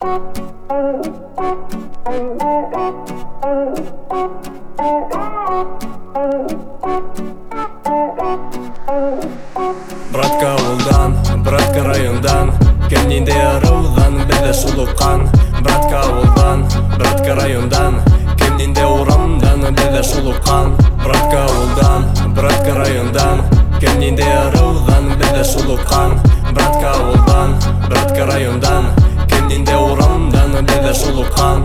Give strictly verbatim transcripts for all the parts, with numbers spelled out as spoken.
Братка ауылдан, братка райондан, келгенде араудан бізде шулыққан. Братка ауылдан, братка райондан, келгенде урамдан бізде шулыққан. Братка ауылдан, братка райондан, келгенде араудан бізде шулыққан. Братка ауылдан, братка райондан, келгенде урамдан бізде шулыққан.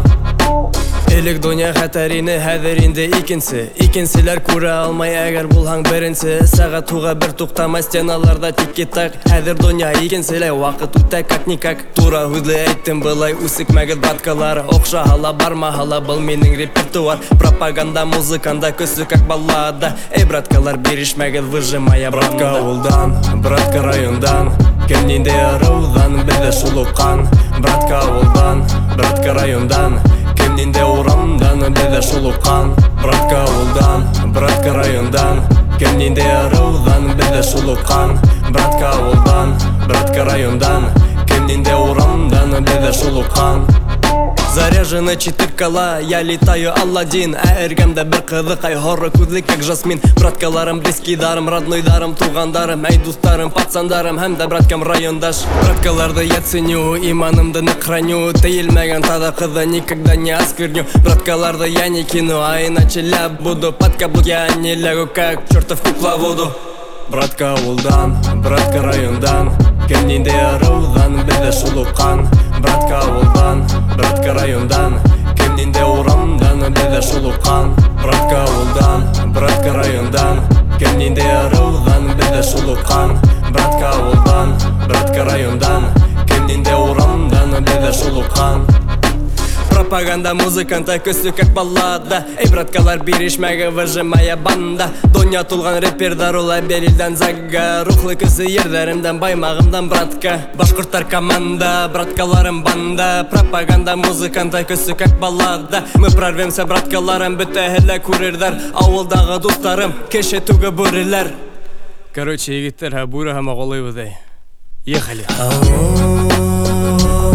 Элек доня хатарины хәзер инде икенсе, икенселәр күрә алмай әгәр булһаң беренсе. Сәгать туга бер туктамай стеналарда тик-так. Хәзер доня икенселәй вакыт үтә как-никак. Тура һүзле әйттем былай үсекмәгез браткалар. Охшаһала бармаһала был минең репертуар. Пропаганда музыканда көсү как баллада. Эй браткалар бирешмәгез выжимая. Братка авылдан, братка райондан, келгенде араудан бездә шулыккан. Братка авылдан, братка райондан, келгенде урамдан бездә шулыккан. Братка авылдан, братка райондан, келгенде араудан бездә шулыккан. Братка авылдан, братка райондан, келгенде урамдан бездә шулыккан. Заряжены четыркала, я летаю Алладин. А эргәмдә бер кызыкай хоры күзле как жасмин. Браткаларым, близкийдарым, роднойдарым, тугандарым, әй дустарым, пацандарым, һәм дә браткам райондаш. Браткаларды я ценю, иманымды нык храню. Тыелмәгән тада кызы никогда не оскверню. Браткаларды я не кину, а иначе ля буду. Под каблук я не лягу, как чертов кукловоду. Братка авылдан, братка райондан, келгенде араудан бездә шулыккан. Братка авылдан, братка райондан, келгенде урамдан бездә шулыккан. Братка авылдан, братка райондан, келгенде араудан бездә шулыккан. Братка авылдан, братка райондан, келгенде урамдан бездә шулыккан. Пропаганда музыканта көсү как баллада. Эй браткалар бирешмәгез выжимая банда. Доня тулган репердар ул Белилдән Зага. Рухлы көсү ерләремдән баймагымдан братка. Башкорттар команда, браткаларым банда. Пропаганда музыканта көсү как баллада. Мы прорвемся браткаларым, бөтәһелләр күрерләр. Авылдагы дусларым, кеше түге бүреләр. Короче, егеттер, һә бүре һәм агалыйбыз. Ехали.